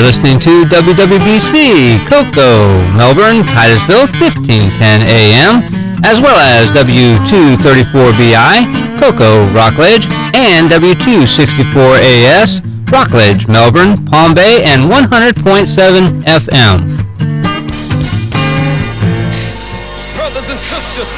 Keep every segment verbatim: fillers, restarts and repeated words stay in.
listening to W W B C, Cocoa, Melbourne, Titusville, fifteen ten A M, as well as W two thirty-four B I, Cocoa, Rockledge, and W two sixty-four A S, Rockledge, Melbourne, Palm Bay, and one hundred point seven F M. Brothers and sisters,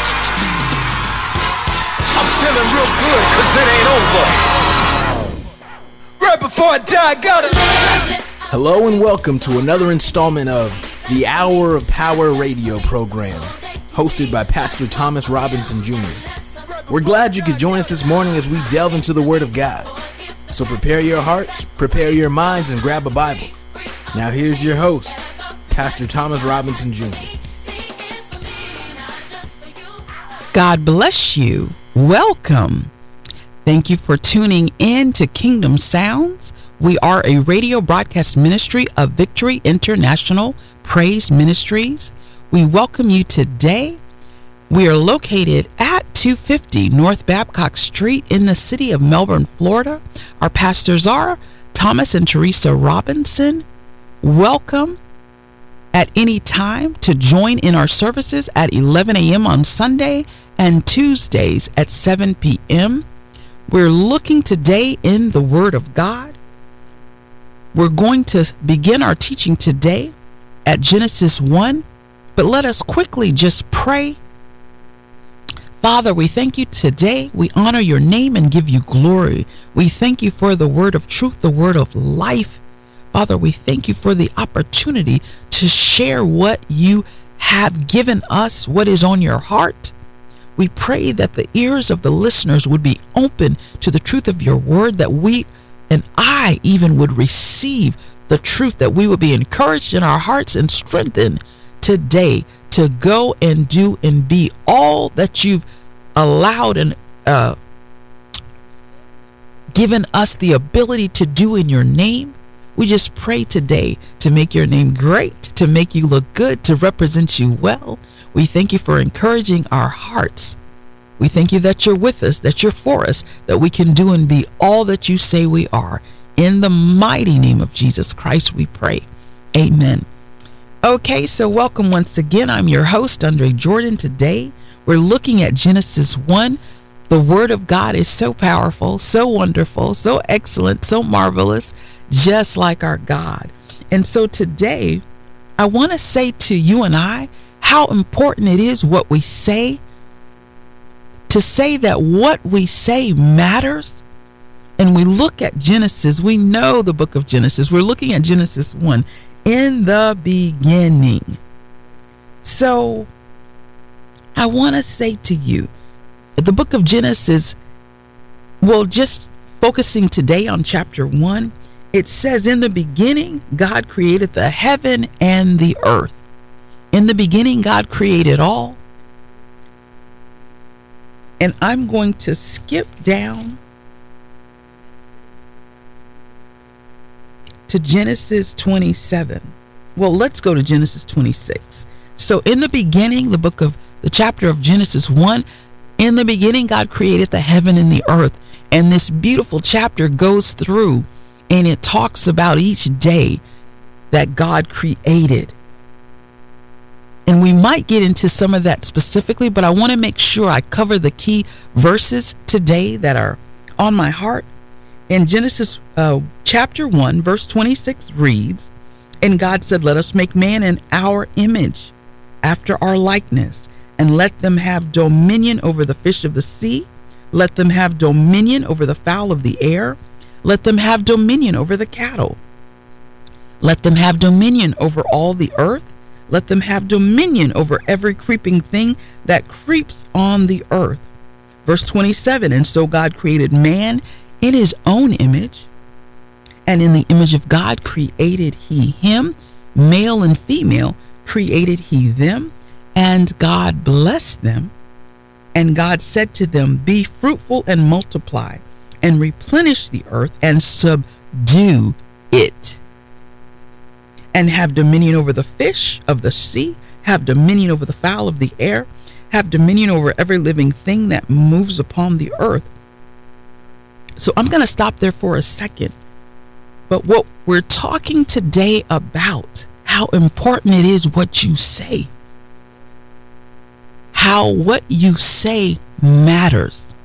I'm feeling real good cause it ain't over. Right before I die, I gotta... Hello and welcome to another installment of the Hour of Power radio program, hosted by Pastor Thomas Robinson Junior We're glad you could join us this morning as we delve into the Word of God. So prepare your hearts, prepare your minds, and grab a Bible. Now here's your host, Pastor Thomas Robinson Junior God bless you. Welcome. Thank you for tuning in to Kingdom Sounds. We are a radio broadcast ministry of Victory International Praise Ministries. We welcome you today. We are located at two fifty North Babcock Street in the city of Melbourne, Florida. Our pastors are Thomas and Teresa Robinson. Welcome at any time to join in our services at eleven A M on Sunday and Tuesdays at seven P M We're looking today in the Word of God. We're going to begin our teaching today at Genesis one, but let us quickly just pray. Father, we thank you today. We honor your name and give you glory. We thank you for the word of truth, the word of life. Father, we thank you for the opportunity to share what you have given us, what is on your heart. We pray that the ears of the listeners would be open to the truth of your word, that we and I even would receive the truth, that we would be encouraged in our hearts and strengthened today to go and do and be all that you've allowed and uh, given us the ability to do in your name. We just pray today to make your name great, to make you look good, to represent you well. We thank you for encouraging our hearts. We thank you that you're with us, that you're for us, that we can do and be all that you say we are. In the mighty name of Jesus Christ, we pray. Amen. Okay, so welcome once again. I'm your host, Andre Jordan. Today, we're looking at Genesis one. The Word of God is so powerful, so wonderful, so excellent, so marvelous, just like our God. And so today, I want to say to you and I how important it is what we say, to say that what we say matters. And we look at Genesis, we know the book of Genesis. We're looking at Genesis one, in the beginning. So I want to say to you, the book of Genesis, well, just focusing today on chapter one, it says, in the beginning, God created the heaven and the earth. In the beginning, God created all. And I'm going to skip down to Genesis twenty-seven. Well, let's go to Genesis twenty-six. So in the beginning, the book of the chapter of Genesis one, in the beginning, God created the heaven and the earth. And this beautiful chapter goes through and it talks about each day that God created. And we might get into some of that specifically, but I want to make sure I cover the key verses today that are on my heart. In Genesis uh, chapter one, verse twenty-six reads, and God said, let us make man in our image, after our likeness, and let them have dominion over the fish of the sea. Let them have dominion over the fowl of the air. Let them have dominion over the cattle. Let them have dominion over all the earth. Let them have dominion over every creeping thing that creeps on the earth. Verse twenty-seven, and so God created man in his own image, and in the image of God created he him, male and female created he them, and God blessed them. And God said to them, be fruitful and multiply, and replenish the earth, and subdue it, and have dominion over the fish of the sea, have dominion over the fowl of the air, have dominion over every living thing that moves upon the earth. So I'm going to stop there for a second. But what we're talking today about, how important it is what you say. How what you say matters.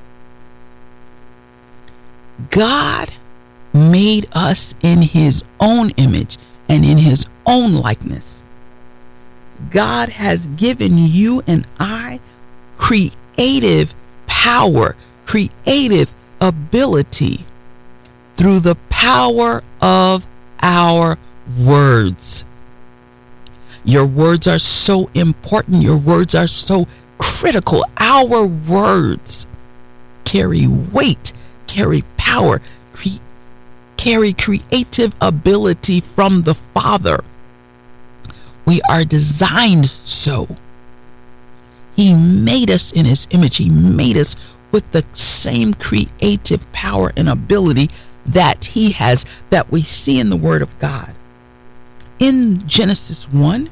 God made us in his own image and in his own likeness. God has given you and I creative power, creative ability through the power of our words. Your words are so important. Your words are so critical. Our words carry weight, carry power, cre- carry creative ability from the Father. We are designed so. He made us in his image. He made us with the same creative power and ability that he has, that we see in the Word of God. In Genesis one,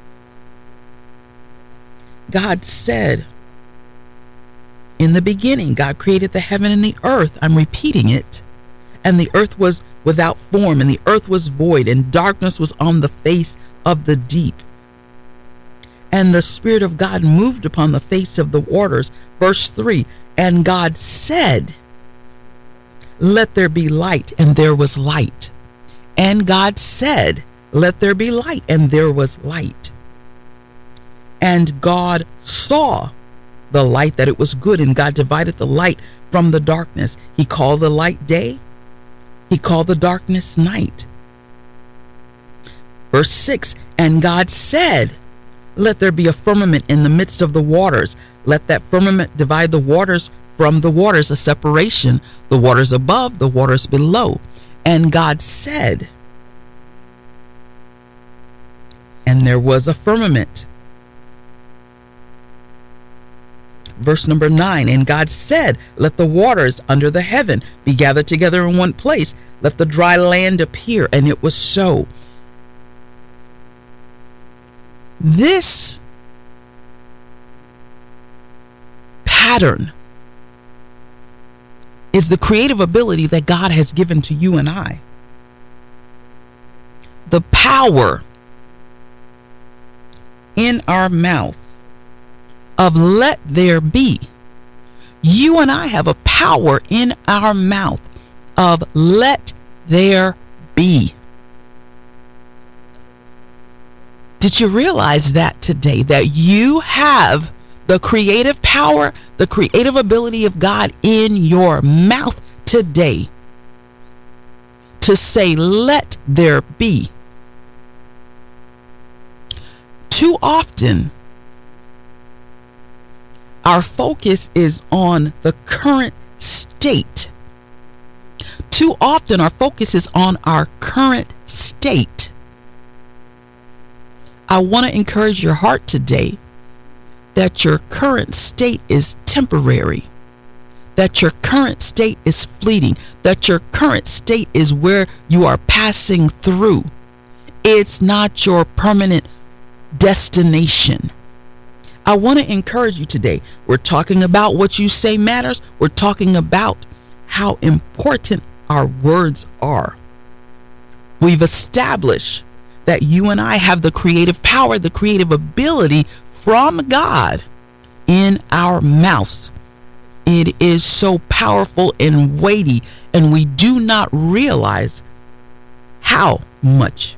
God said, in the beginning, God created the heaven and the earth. I'm repeating it. And the earth was without form, and the earth was void, and darkness was on the face of the deep. And the Spirit of God moved upon the face of the waters. Verse three, and God said, let there be light, and there was light. And God said, let there be light, and there was light. And God saw the light, that it was good, and God divided the light from the darkness. He called the light day, he called the darkness night. Verse six, and God said, let there be a firmament in the midst of the waters. Let that firmament divide the waters from the waters, a separation, the waters above, the waters below. And God said, and there was a firmament. Verse number nine, and God said, let the waters under the heaven be gathered together in one place. Let the dry land appear. And it was so. This pattern is the creative ability that God has given to you and I. The power in our mouth of let there be. You and I have a power in our mouth of let there be. Did you realize that today, that you have the creative power, the creative ability of God in your mouth today to say, let there be? Too often, our focus is on the current state. Too often, our focus is on our current state. I want to encourage your heart today that your current state is temporary, that your current state is fleeting, that your current state is where you are passing through. It's not your permanent destination. I want to encourage you today. We're talking about what you say matters. We're talking about how important our words are. We've established that you and I have the creative power, the creative ability from God in our mouths. It is so powerful and weighty, and we do not realize how much.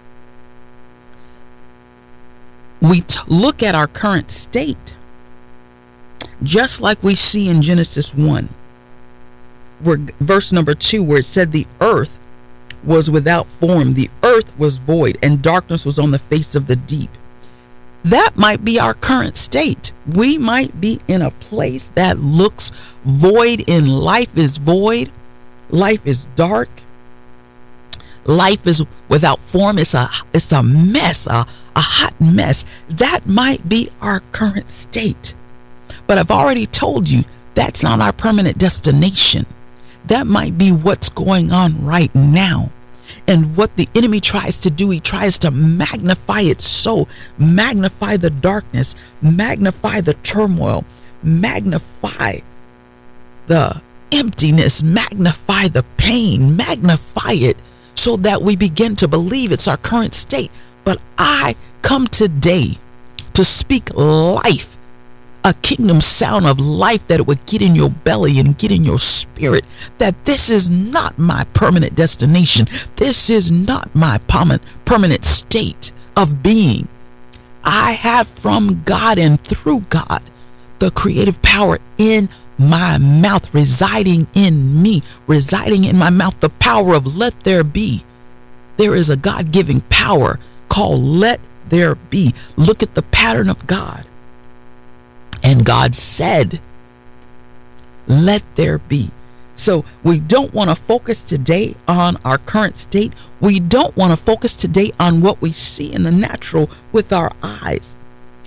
We t- look at our current state, just like we see in Genesis one, where verse number two, where it said the earth was without form, the earth was void, and darkness was on the face of the deep. That might be our current state. We might be in a place that looks void, and life is void. Life is dark. Life is without form. It's a it's a mess, a, a hot mess. That might be our current state. But I've already told you that's not our permanent destination. That might be what's going on right now. And what the enemy tries to do, he tries to magnify it so, magnify the darkness, magnify the turmoil, magnify the emptiness, magnify the pain, magnify it so that we begin to believe it's our current state. But I come today to speak life, a kingdom sound of life, that it would get in your belly and get in your spirit, that this is not my permanent destination. This is not my permanent state of being. I have from God and through God the creative power in my mouth, residing in me, residing in my mouth, the power of let there be. There is a God-given power called let there be. Look at the pattern of God. And God said, let there be. So we don't want to focus today on our current state. We don't want to focus today on what we see in the natural with our eyes.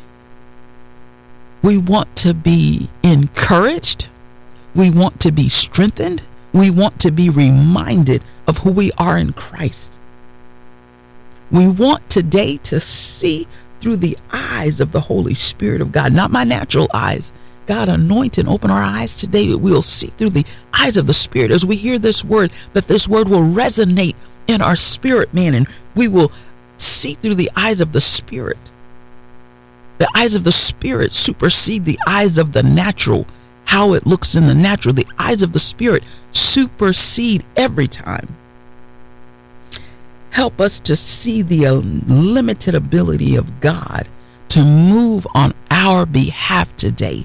We want to be encouraged. We want to be strengthened. We want to be reminded of who we are in Christ. We want today to see through the eyes of the Holy Spirit of God, not my natural eyes. God, anoint and open our eyes today that we'll see through the eyes of the Spirit as we hear this word, that this word will resonate in our spirit, man, and we will see through the eyes of the Spirit. The eyes of the Spirit supersede the eyes of the natural, how it looks in the natural. The eyes of the Spirit supersede every time. Help us to see the unlimited ability of God to move on our behalf today.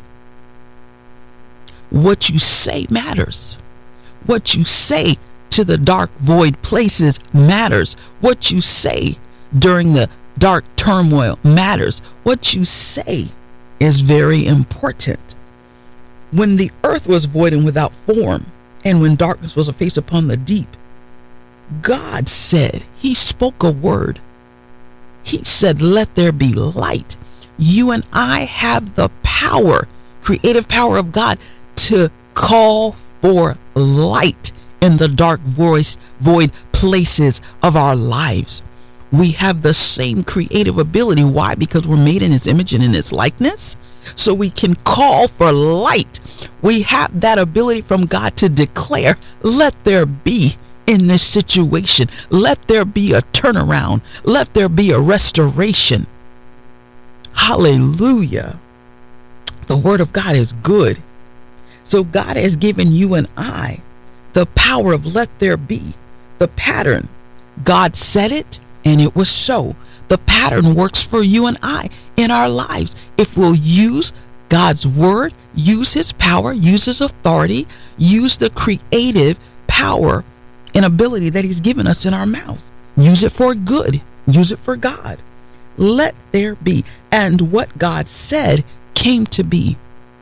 What you say matters. What you say to the dark void places matters. What you say during the dark turmoil matters. What you say is very important. When the earth was void and without form, and when darkness was a face upon the deep, God said, he spoke a word. He said, let there be light. You and I have the power, creative power of God, to call for light in the dark voice, void places of our lives. We have the same creative ability. Why? Because we're made in his image and in his likeness. So we can call for light. We have that ability from God to declare, let there be in this situation. Let there be a turnaround. Let there be a restoration. Hallelujah. The word of God is good. So God has given you and I the power of let there be. The pattern. God said it and it was so. The pattern works for you and I in our lives. If we'll use God's word, use his power, use his authority, use the creative power and ability that he's given us in our mouth. Use it for good. Use it for God. Let there be. And what God said came to be.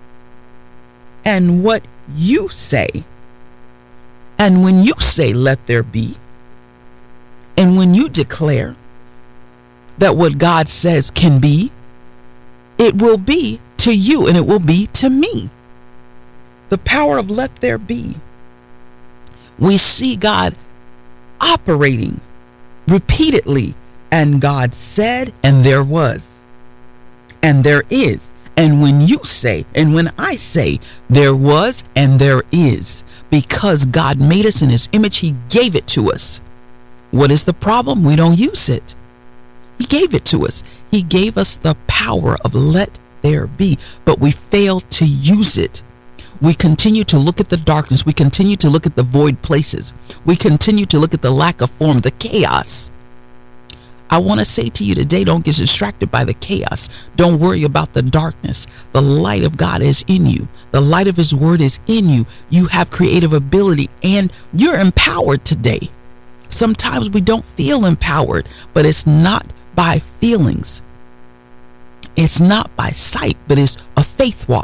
And what you say, and when you say let there be, and when you declare that what God says can be, it will be to you and it will be to me. The power of let there be. We see God operating repeatedly, and God said, and there was, and there is. And when you say, and when I say, there was and there is, because God made us in his image, he gave it to us. What is the problem? We don't use it. He gave it to us. He gave us the power of let there be, but we fail to use it. We continue to look at the darkness. We continue to look at the void places. We continue to look at the lack of form, the chaos. I want to say to you today, don't get distracted by the chaos. Don't worry about the darkness. The light of God is in you. The light of his word is in you. You have creative ability and you're empowered today. Sometimes we don't feel empowered, but it's not by feelings. It's not by sight, but it's a faith walk.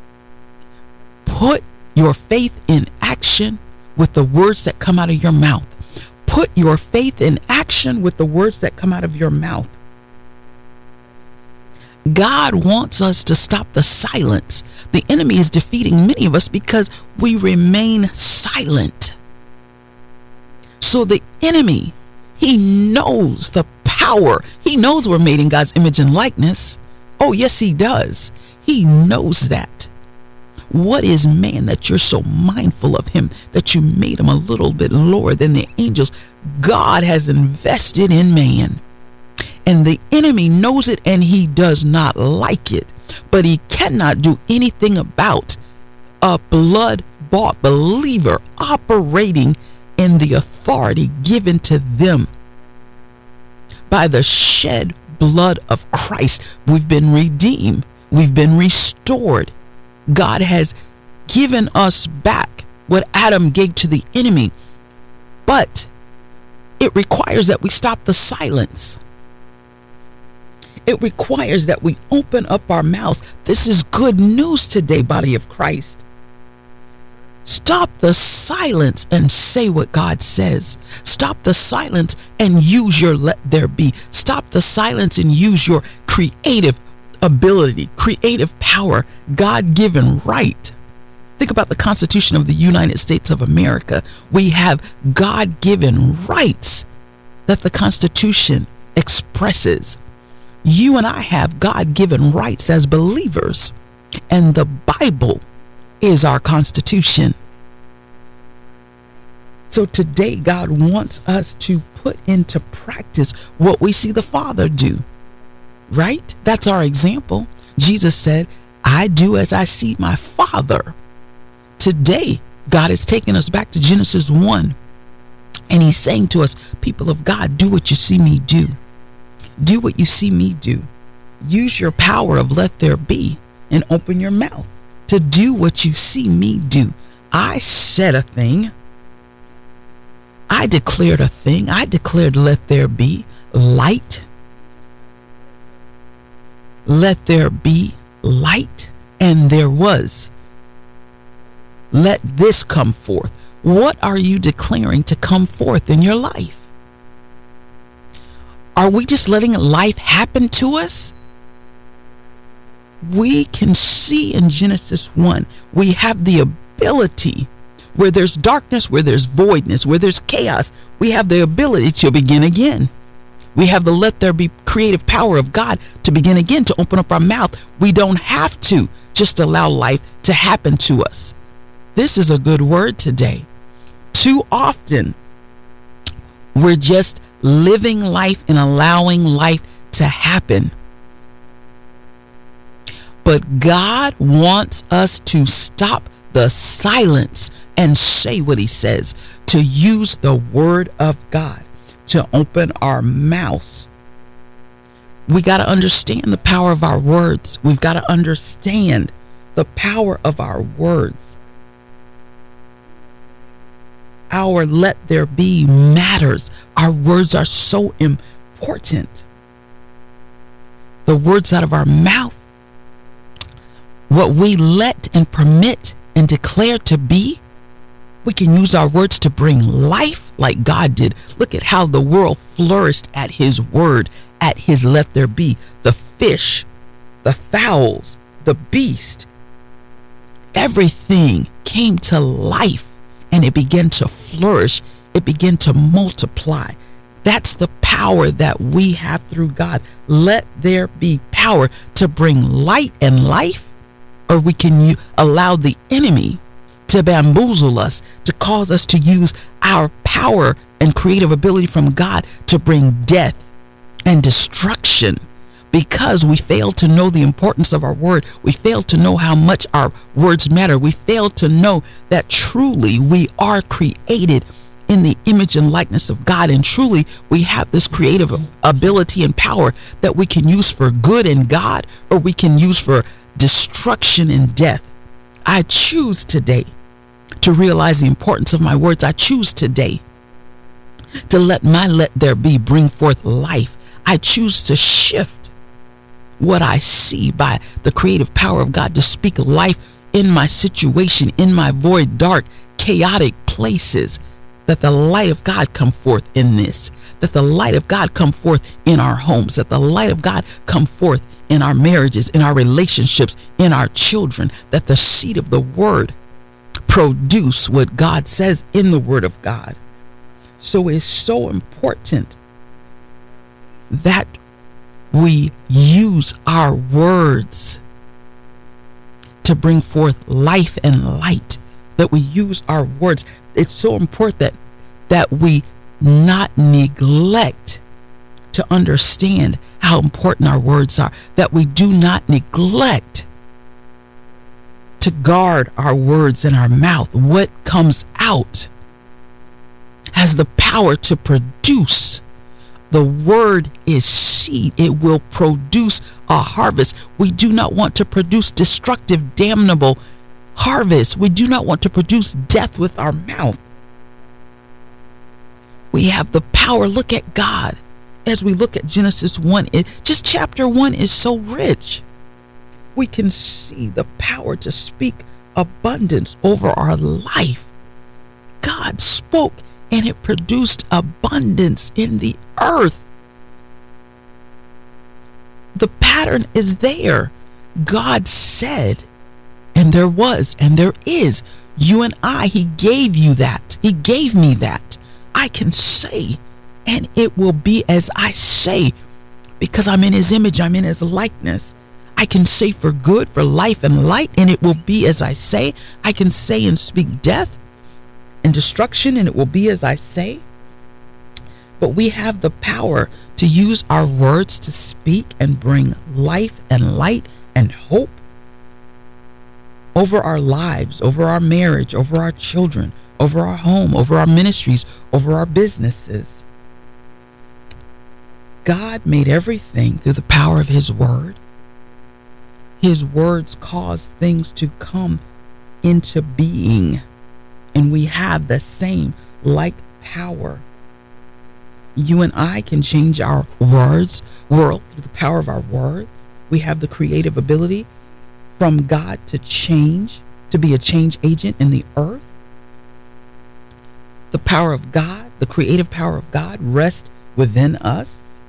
Put your faith in action with the words that come out of your mouth. Put your faith in action with the words that come out of your mouth. God wants us to stop the silence. The enemy is defeating many of us because we remain silent. So the enemy, he knows the power. He knows we're made in God's image and likeness. Oh, yes, he does. He knows that. What is man that you're so mindful of him, that you made him a little bit lower than the angels? God has invested in man. And the enemy knows it and he does not like it. But he cannot do anything about a blood-bought believer operating in the authority given to them by the shed blood of Christ. We've been redeemed. We've been restored. God has given us back what Adam gave to the enemy. But it requires that we stop the silence. It requires that we open up our mouths. This is good news today, body of Christ. Stop the silence and say what God says. Stop the silence and use your let there be. Stop the silence and use your creative ability, creative power, God-given right. Think about the Constitution of the United States of America. We have God-given rights that the Constitution expresses. You and I have God-given rights as believers, and the Bible is our Constitution. So today, God wants us to put into practice what we see the Father do, right? That's our example. Jesus said, I do as I see my Father. Today, God is taking us back to Genesis one, and he's saying to us, people of God, do what you see me do. Do what you see me do. Use your power of let there be and open your mouth to do what you see me do. I said a thing. I declared a thing. I declared let there be light. Let there be light. And there was. Let this come forth. What are you declaring to come forth in your life? Are we just letting life happen to us? We can see in Genesis one, we have the ability, where there's darkness, where there's voidness, where there's chaos, we have the ability to begin again. We have the let there be creative power of God to begin again, to open up our mouth. We don't have to just allow life to happen to us. This is a good word today. Too often, we're just living life and allowing life to happen. But God wants us to stop the silence and say what he says, to use the word of God, to open our mouths. We got to understand the power of our words. We've got to understand the power of our words. Our let there be matters. Our words are so important. The words out of our mouth, what we let and permit and declare to be, we can use our words to bring life like God did. Look at how the world flourished at his word, at his let there be. The fish, the fowls, the beast, everything came to life. And it began to flourish. It began to multiply. That's the power that we have through God. Let there be power to bring light and life, or we can u- allow the enemy to bamboozle us, to cause us to use our power and creative ability from God to bring death and destruction. Because we fail to know the importance of our word. We fail to know how much our words matter. We fail to know that truly we are created in the image and likeness of God. And truly we have this creative ability and power that we can use for good in God, or we can use for destruction and death. I choose today to realize the importance of my words. I choose today to let my let there be bring forth life. I choose to shift what I see by the creative power of God, to speak life in my situation, in my void, dark, chaotic places, that the light of God come forth in this, that the light of God come forth in our homes, that the light of God come forth in our marriages, in our relationships, in our children, that the seed of the word produce what God says in the word of God. So it's so important that we use our words to bring forth life and light, that we use our words. It's so important that that we not neglect to understand how important our words are, that we do not neglect to guard our words in our mouth. What comes out has the power to produce. The word is seed. It will produce a harvest. We do not want to produce destructive, damnable harvest. We do not want to produce death with our mouth. We have the power. Look at God. As we look at Genesis one, it, just chapter one is so rich. We can see the power to speak abundance over our life. God spoke and it produced abundance in the earth. The pattern is there. God said, and there was, and there is. You and I, he gave you that. He gave me that. I can say, and it will be as I say, because I'm in his image, I'm in his likeness. I can say for good, for life and light, and it will be as I say. I can say and speak death and destruction, and it will be as I say. But we have the power to use our words to speak and bring life and light and hope over our lives, over our marriage, over our children, over our home, over our ministries, over our businesses. God made everything through the power of his word. His words cause things to come into being, and we have the same like power. You and I can change our words, world through the power of our words. We have the creative ability from God to change, to be a change agent in the earth. The power of God, the creative power of God rests within us.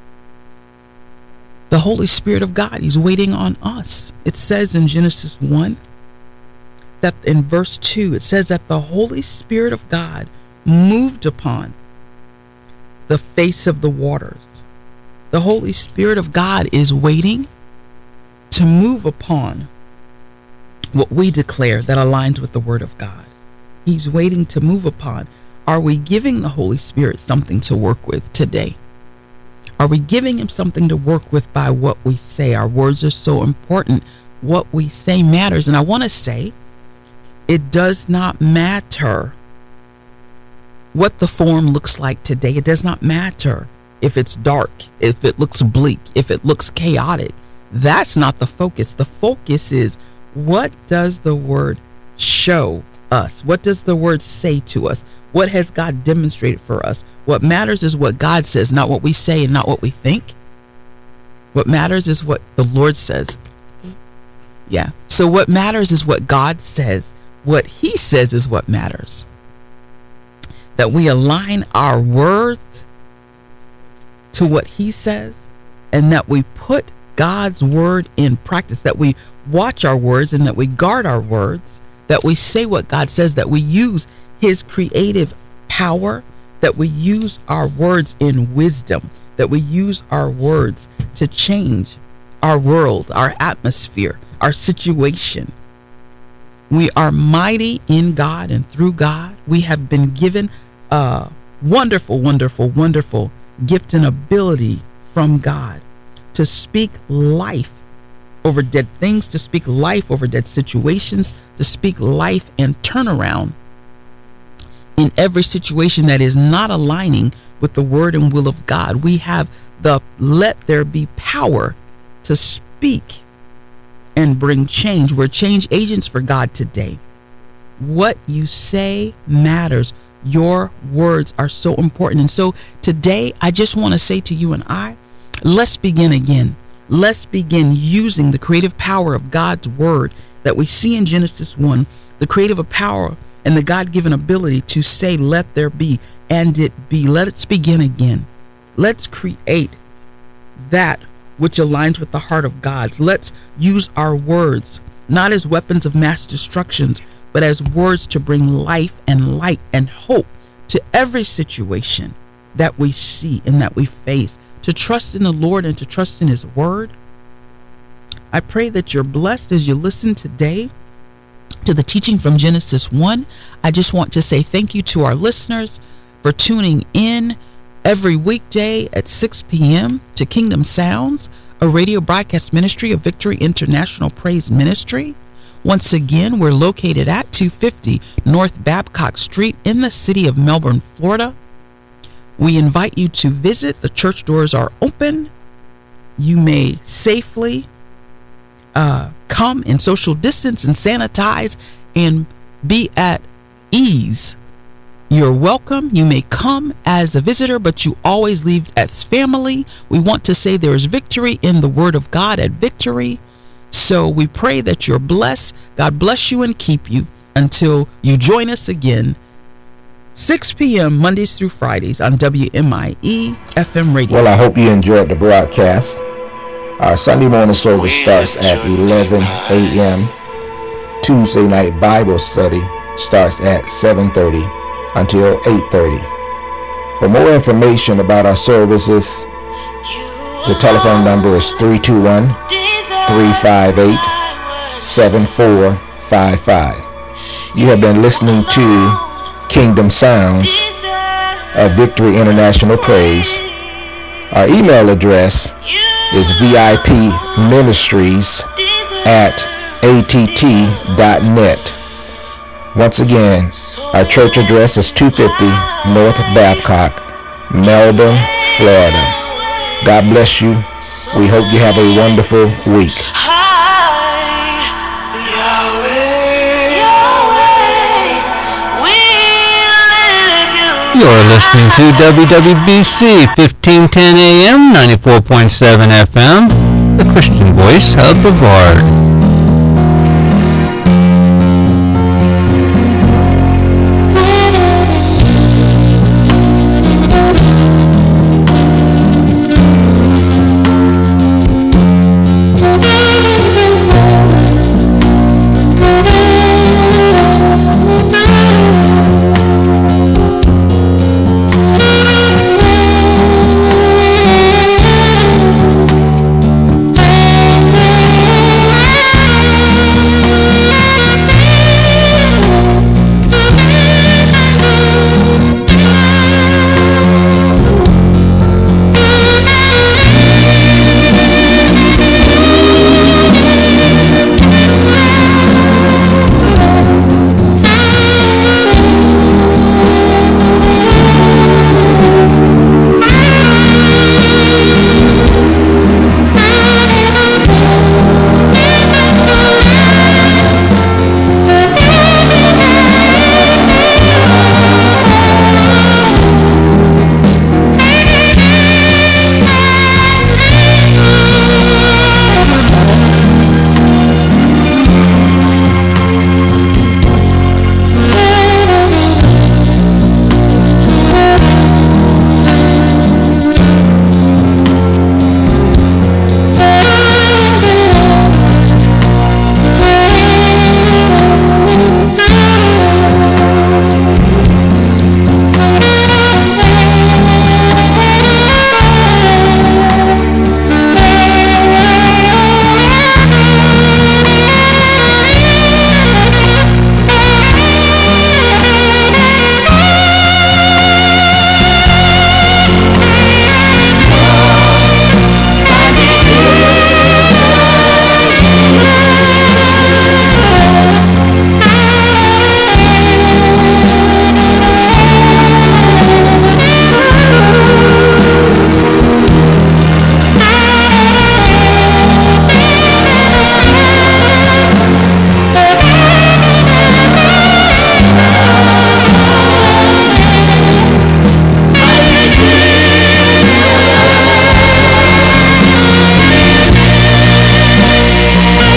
The Holy Spirit of God, he's waiting on us. It says in Genesis one, that in verse two, it says that the Holy Spirit of God moved upon the face of the waters. The Holy Spirit of God is waiting to move upon what we declare that aligns with the word of God. He's waiting to move upon. Are we giving the Holy Spirit something to work with today? Are we giving him something to work with by what we say? Our words are so important. What we say matters. And I want to say, it does not matter what the form looks like today. It does not matter if it's dark, if it looks bleak, if it looks chaotic. That's not the focus. The focus is, what does the word show us? What does the word say to us? What has God demonstrated for us? What matters is what God says, not what we say and not what we think. What matters is what the Lord says. Yeah. So what matters is what God says. What he says is what matters. That we align our words to what he says, and that we put God's word in practice, that we watch our words and that we guard our words, that we say what God says, that we use his creative power, that we use our words in wisdom, that we use our words to change our world, our atmosphere, our situation. We are mighty in God and through God. We have been given a wonderful, wonderful, wonderful gift and ability from God to speak life over dead things, to speak life over dead situations, to speak life and turnaround in every situation that is not aligning with the word and will of God. We have the let there be power to speak and bring change. We're change agents for God today. What you say matters. Your words are so important. And so today, I just want to say to you and I, let's begin again. Let's begin using the creative power of God's word that we see in Genesis one, the creative power and the God-given ability to say, let there be, and it be. Let's begin again. Let's create that which aligns with the heart of God. Let's use our words, not as weapons of mass destruction, but as words to bring life and light and hope to every situation that we see and that we face. To trust in the Lord and to trust in his word. I pray that you're blessed as you listen today to the teaching from Genesis one. I just want to say thank you to our listeners for tuning in every weekday at six p.m. to Kingdom Sounds, a radio broadcast ministry of Victory International Praise Ministry. Once again, we're located at two fifty North Babcock Street in the city of Melbourne, Florida. We invite you to visit. The church doors are open. You may safely uh, come and social distance and sanitize and be at ease. You're welcome. You may come as a visitor, but you always leave as family. We want to say there is victory in the Word of God at Victory. So we pray that you're blessed. God bless you and keep you until you join us again, six p.m. Mondays through Fridays on W M I E F M radio. Well, I hope you enjoyed the broadcast. Our Sunday morning service starts at eleven a.m. Tuesday night Bible study starts at seven thirty until eight thirty. For more information about our services, the telephone number is three two one, three five eight, seven four five five. You have been listening to Kingdom Sounds of Victory International Praise. Our email address is vipministries at att dot net. Once again, our church address is two fifty North Babcock, Melbourne, Florida. God bless you. We hope you have a wonderful week. You're listening to W W B C fifteen ten A M, ninety-four point seven F M, the Christian voice of Brevard.